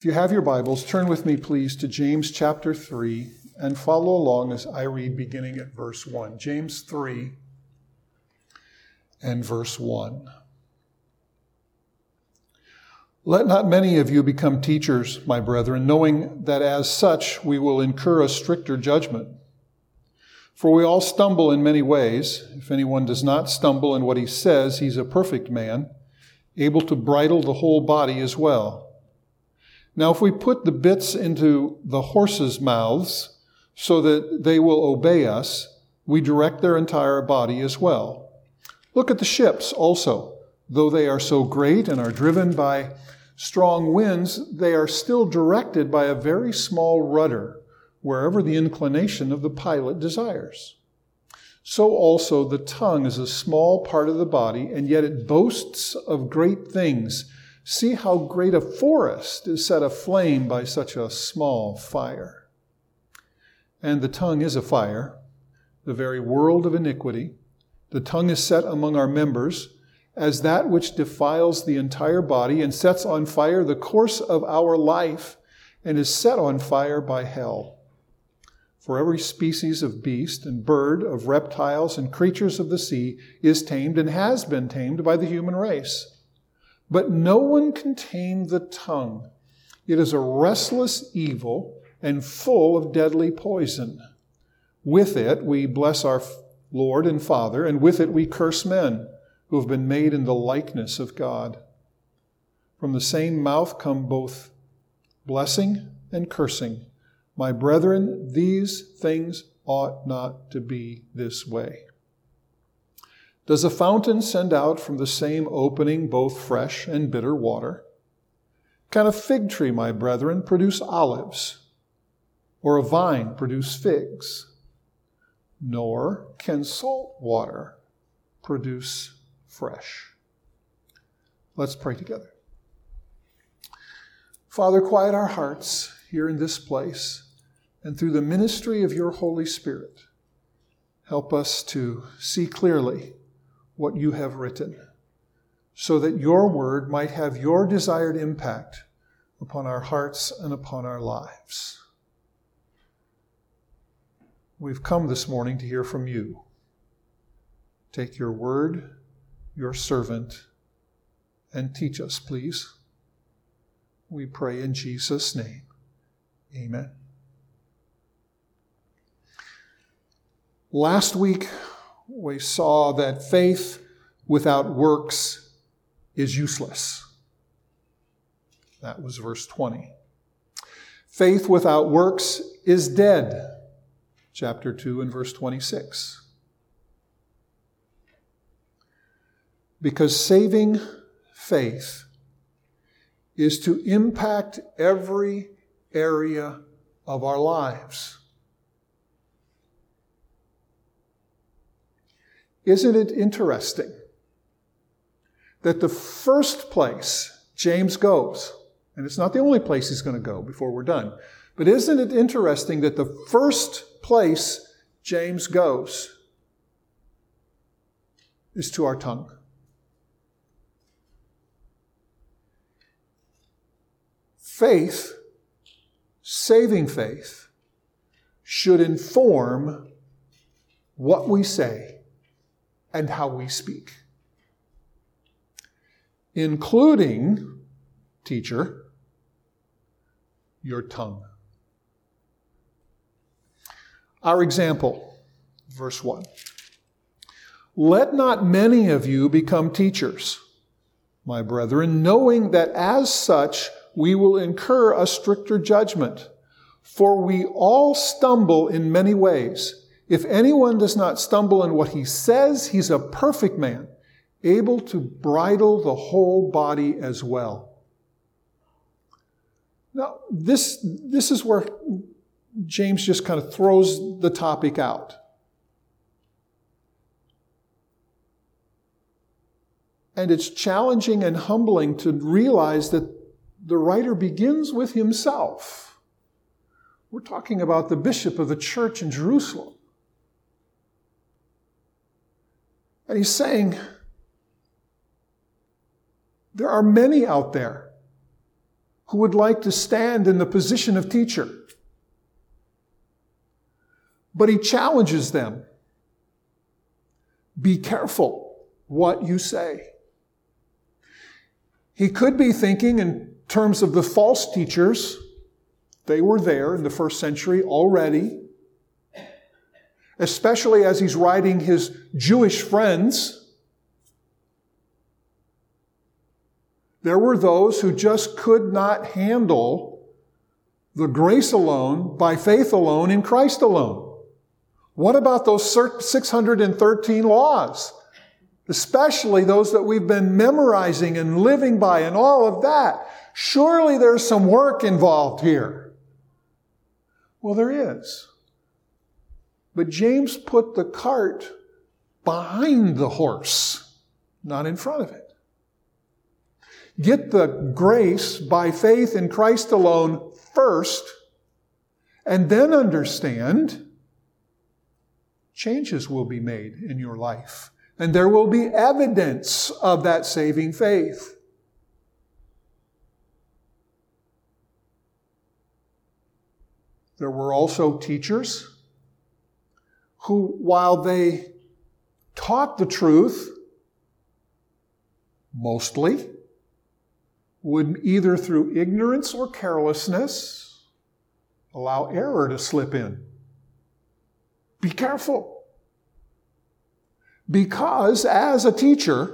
If you have your Bibles, turn with me, please, to James chapter 3 and follow along as I read beginning at verse 1. James 3 and verse 1. Let not many of you become teachers, my brethren, knowing that as such we will incur a stricter judgment. For we all stumble in many ways. If anyone does not stumble in what he says, he's a perfect man, able to bridle the whole body as well. Now, if we put the bits into the horses' mouths so that they will obey us, we direct their entire body as well. Look at the ships also. Though they are so great and are driven by strong winds, they are still directed by a very small rudder, wherever the inclination of the pilot desires. So also the tongue is a small part of the body, and yet it boasts of great things. See how great a forest is set aflame by such a small fire. And the tongue is a fire, the very world of iniquity. The tongue is set among our members as that which defiles the entire body and sets on fire the course of our life and is set on fire by hell. For every species of beast and bird, of reptiles and creatures of the sea is tamed and has been tamed by the human race. But no one can tame the tongue. It is a restless evil and full of deadly poison. With it we bless our Lord and Father, and with it we curse men who have been made in the likeness of God. From the same mouth come both blessing and cursing. My brethren, these things ought not to be this way. Does a fountain send out from the same opening both fresh and bitter water? Can a fig tree, my brethren, produce olives, or a vine produce figs? Nor can salt water produce fresh. Let's pray together. Father, quiet our hearts here in this place, and through the ministry of your Holy Spirit, help us to see clearly what you have written, so that your word might have your desired impact upon our hearts and upon our lives. We've come this morning to hear from you. Take your word, your servant, and teach us, please. We pray in Jesus' name. Amen. Last week, we saw that faith without works is useless. That was verse 20. Faith without works is dead. Chapter 2 and verse 26. Because saving faith is to impact every area of our lives. Isn't it interesting that the first place James goes, and it's not the only place he's going to go before we're done, but isn't it interesting that the first place James goes is to our tongue? Faith, saving faith, should inform what we say and how we speak, including, teacher, your tongue. Our example, verse 1. Let not many of you become teachers, my brethren, knowing that as such we will incur a stricter judgment. For we all stumble in many ways. If anyone does not stumble in what he says, he's a perfect man, able to bridle the whole body as well. Now, this is where James just kind of throws the topic out. And it's challenging and humbling to realize that the writer begins with himself. We're talking about the bishop of the church in Jerusalem. And he's saying, there are many out there who would like to stand in the position of teacher. But he challenges them. Be careful what you say. He could be thinking in terms of the false teachers. They were there in the first century already. Especially as he's writing his Jewish friends. There were those who just could not handle the grace alone, by faith alone, in Christ alone. What about those 613 laws? Especially those that we've been memorizing and living by and all of that. Surely there's some work involved here. Well, there is. But James put the cart behind the horse, not in front of it. Get the grace by faith in Christ alone first, and then understand changes will be made in your life. And there will be evidence of that saving faith. There were also teachers who, while they taught the truth, mostly, would either through ignorance or carelessness allow error to slip in. Be careful. Because as a teacher,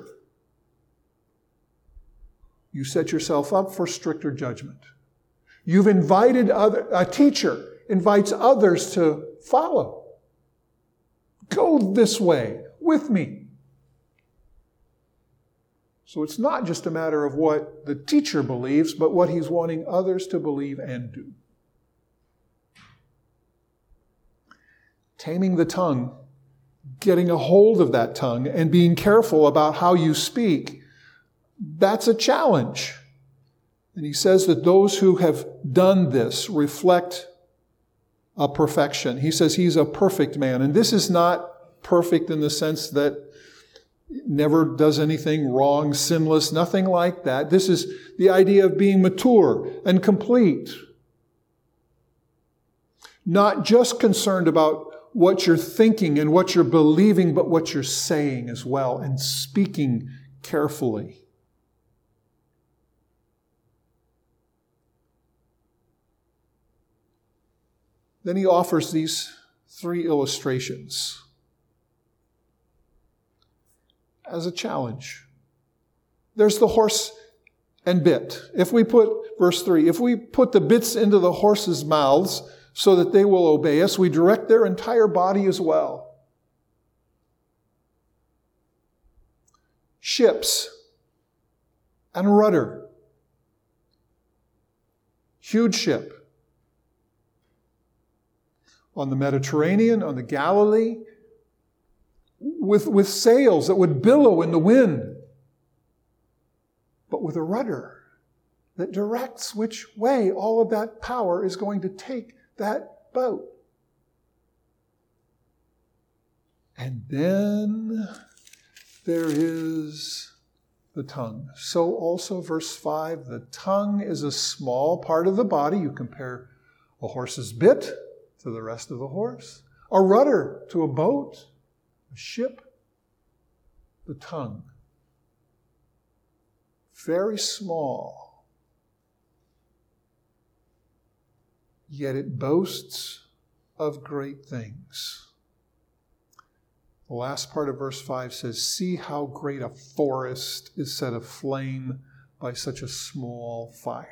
you set yourself up for stricter judgment. You've invited a teacher invites others to follow. Go this way with me. So it's not just a matter of what the teacher believes, but what he's wanting others to believe and do. Taming the tongue, getting a hold of that tongue, and being careful about how you speak, that's a challenge. And he says that those who have done this reflect a perfection. He says he's a perfect man. And this is not perfect in the sense that never does anything wrong, sinless, nothing like that. This is the idea of being mature and complete. Not just concerned about what you're thinking and what you're believing, but what you're saying as well, and speaking carefully. Then he offers these 3 illustrations as a challenge. There's the horse and bit. If we put, verse 3, if we put the bits into the horses' mouths so that they will obey us, we direct their entire body as well. Ships and rudder. Huge ship. On the Mediterranean, on the Galilee, with sails that would billow in the wind, but with a rudder that directs which way all of that power is going to take that boat. And then there is the tongue. So also verse 5, the tongue is a small part of the body. You compare a horse's bit to the rest of the horse, a rudder to a boat, a ship, the tongue. Very small, yet it boasts of great things. The last part of verse 5 says, see how great a forest is set aflame by such a small fire.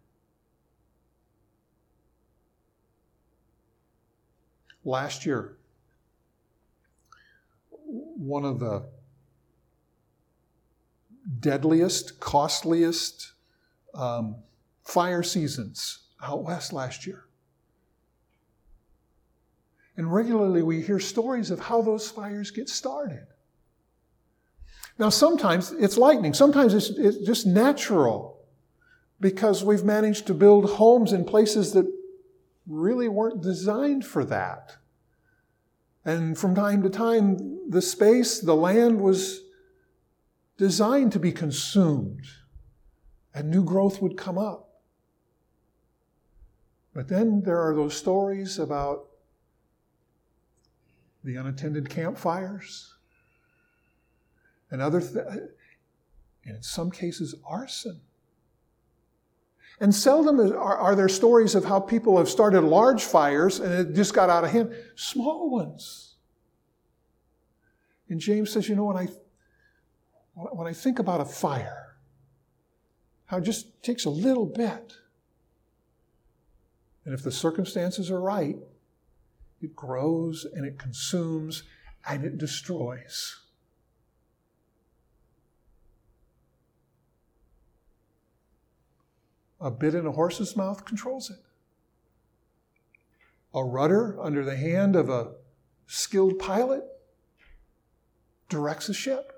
Last year, one of the deadliest, costliest fire seasons out west last year. And regularly we hear stories of how those fires get started. Now sometimes it's lightning, sometimes it's just natural, because we've managed to build homes in places that really weren't designed for that. And from time to time, the space, the land was designed to be consumed, and new growth would come up. But then there are those stories about the unattended campfires and and in some cases arson. And seldom are there stories of how people have started large fires and it just got out of hand. Small ones. And James says, when I think about a fire, how it just takes a little bit. And if the circumstances are right, it grows and it consumes and it destroys. A bit in a horse's mouth controls it. A rudder under the hand of a skilled pilot directs a ship.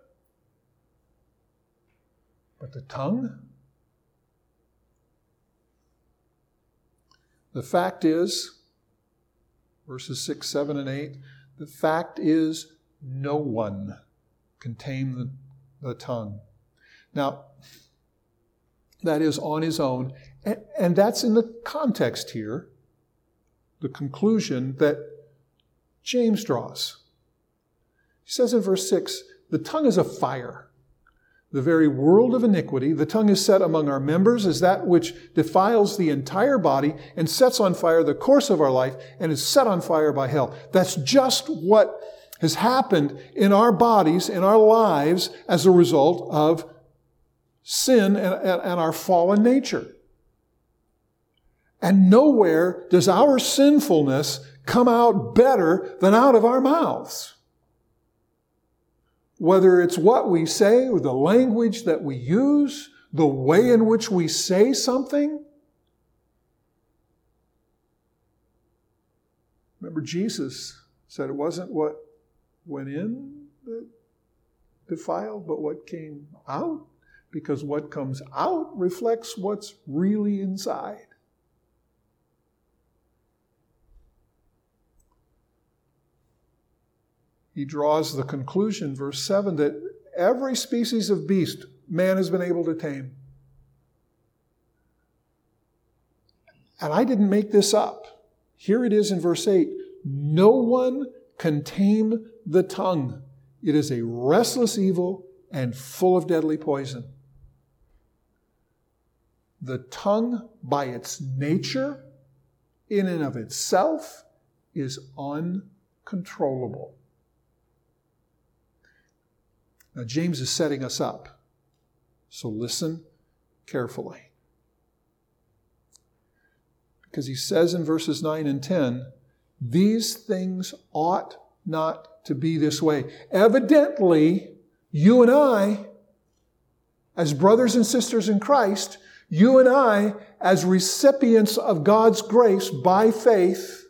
But the tongue? The fact is, verses 6, 7, and 8, the fact is no one can tame the tongue. Now, that is on his own. And that's in the context here, the conclusion that James draws. He says in verse 6, the tongue is a fire, the very world of iniquity. The tongue is set among our members as that which defiles the entire body and sets on fire the course of our life and is set on fire by hell. That's just what has happened in our bodies, in our lives, as a result of sin and our fallen nature. And nowhere does our sinfulness come out better than out of our mouths. Whether it's what we say or the language that we use, the way in which we say something. Remember, Jesus said it wasn't what went in that defiled, but what came out. Because what comes out reflects what's really inside. He draws the conclusion, verse 7, that every species of beast man has been able to tame. And I didn't make this up. Here it is in verse 8. No one can tame the tongue. It is a restless evil and full of deadly poison. The tongue, by its nature, in and of itself, is uncontrollable. Now, James is setting us up, so listen carefully. Because he says in verses 9 and 10, these things ought not to be this way. Evidently, you and I, as brothers and sisters in Christ, you and I, as recipients of God's grace by faith,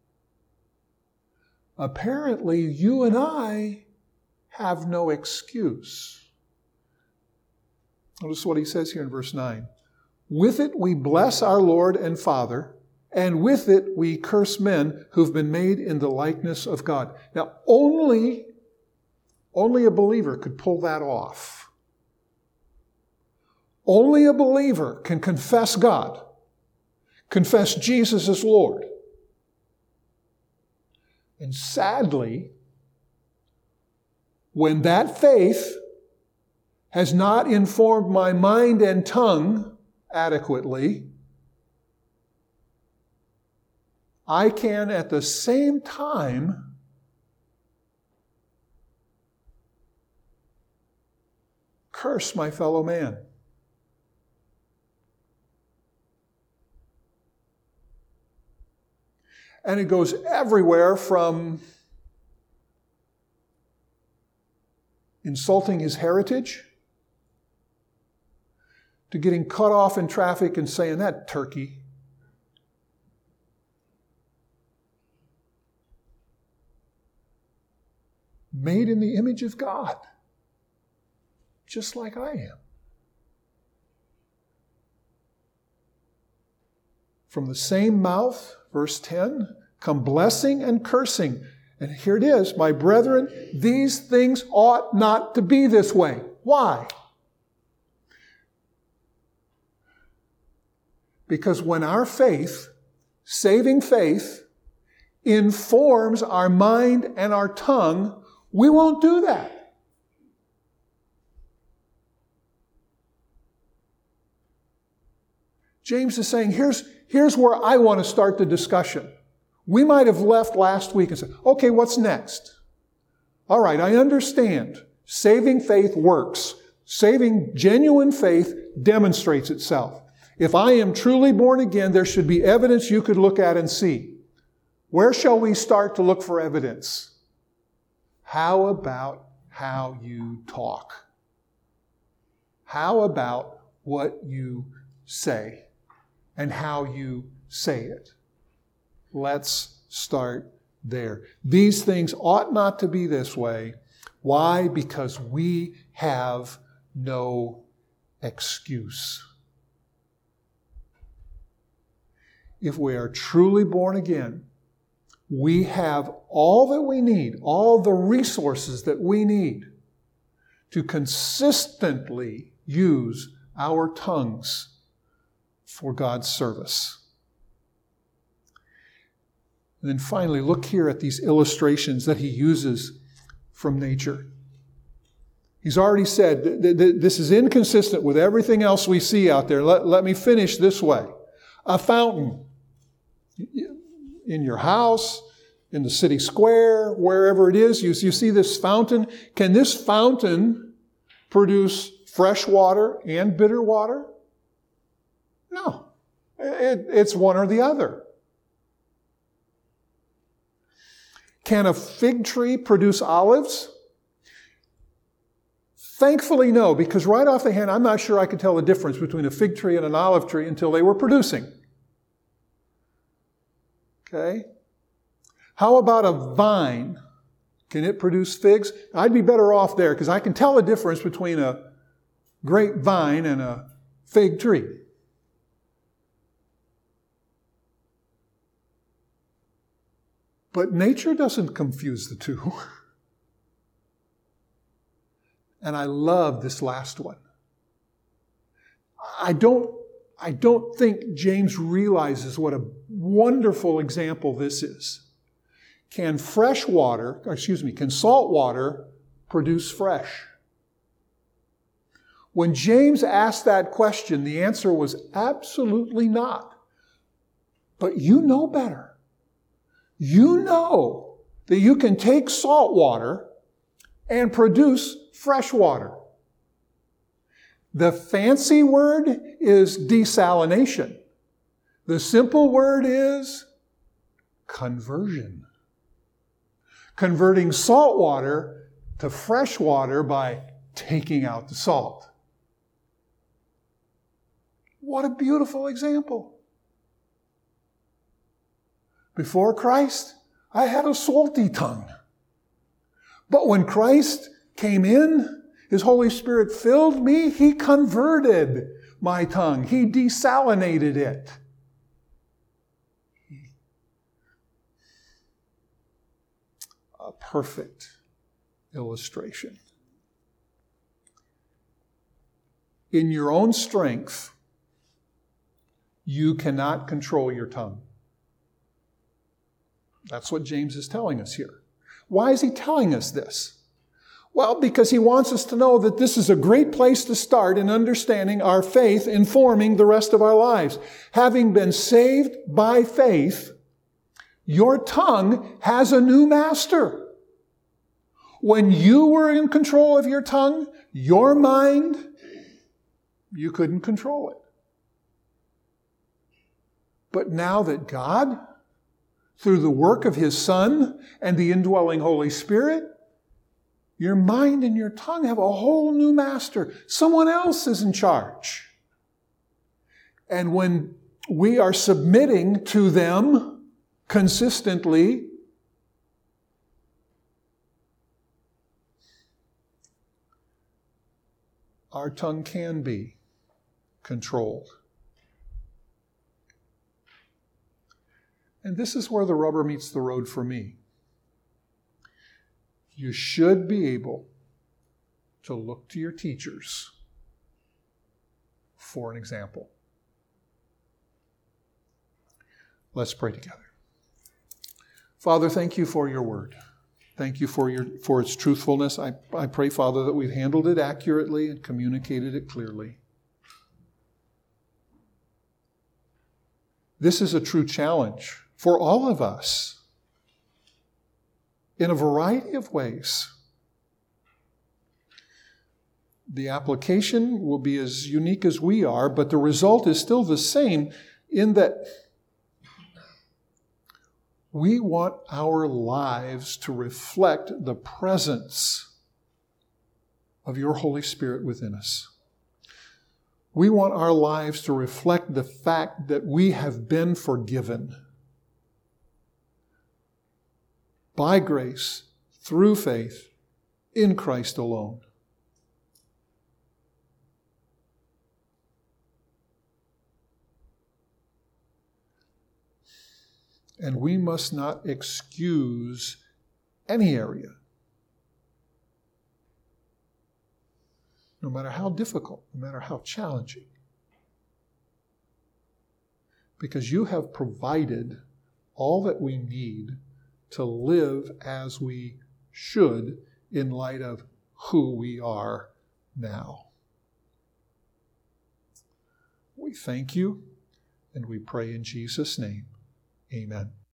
apparently you and I have no excuse. Notice what he says here in verse 9. With it we bless our Lord and Father, and with it we curse men who've been made in the likeness of God. Now, only a believer could pull that off. Only a believer can confess God, confess Jesus as Lord. And sadly, when that faith has not informed my mind and tongue adequately, I can at the same time curse my fellow man. And it goes everywhere from insulting his heritage to getting cut off in traffic and saying, that turkey. Made in the image of God, just like I am. From the same mouth, verse 10, come blessing and cursing. And here it is, my brethren, these things ought not to be this way. Why? Because when our faith saving faith informs our mind and our tongue, we won't do that. James is saying, here's where I want to start the discussion. We might have left last week and said, okay, what's next? All right, I understand. Saving faith works. Saving genuine faith demonstrates itself. If I am truly born again, there should be evidence you could look at and see. Where shall we start to look for evidence? How about how you talk? How about what you say and how you say it? Let's start there. These things ought not to be this way. Why? Because we have no excuse. If we are truly born again, we have all that we need, all the resources that we need to consistently use our tongues for God's service. And then finally, look here at these illustrations that he uses from nature. He's already said this is inconsistent with everything else we see out there. Let me finish this way. A fountain in your house, in the city square, wherever it is, you see this fountain. Can this fountain produce fresh water and bitter water? No. It's one or the other. Can a fig tree produce olives? Thankfully, no, because right off the hand, I'm not sure I could tell the difference between a fig tree and an olive tree until they were producing. Okay? How about a vine? Can it produce figs? I'd be better off there because I can tell the difference between a grapevine and a fig tree. But nature doesn't confuse the two. And I love this last one. I don't think James realizes what a wonderful example this is. Can salt water produce fresh? When James asked that question, the answer was absolutely not. But you know better. You know that you can take salt water and produce fresh water. The fancy word is desalination. The simple word is conversion. Converting salt water to fresh water by taking out the salt. What a beautiful example. Before Christ, I had a salty tongue. But when Christ came in, His Holy Spirit filled me, He converted my tongue. He desalinated it. A perfect illustration. In your own strength, you cannot control your tongue. That's what James is telling us here. Why is he telling us this? Well, because he wants us to know that this is a great place to start in understanding our faith, informing the rest of our lives. Having been saved by faith, your tongue has a new master. When you were in control of your tongue, your mind, you couldn't control it. But now that God, through the work of His Son and the indwelling Holy Spirit, your mind and your tongue have a whole new master. Someone else is in charge. And when we are submitting to them consistently, our tongue can be controlled. And this is where the rubber meets the road for me. You should be able to look to your teachers for an example. Let's pray together. Father, thank you for your word. Thank you for its truthfulness. I pray, Father, that we've handled it accurately and communicated it clearly. This is a true challenge for all of us in a variety of ways. The application will be as unique as we are, but the result is still the same in that we want our lives to reflect the presence of your Holy Spirit within us. We want our lives to reflect the fact that we have been forgiven by grace, through faith, in Christ alone. And we must not excuse any area, no matter how difficult, no matter how challenging, because you have provided all that we need to live as we should in light of who we are now. We thank you and we pray in Jesus' name. Amen.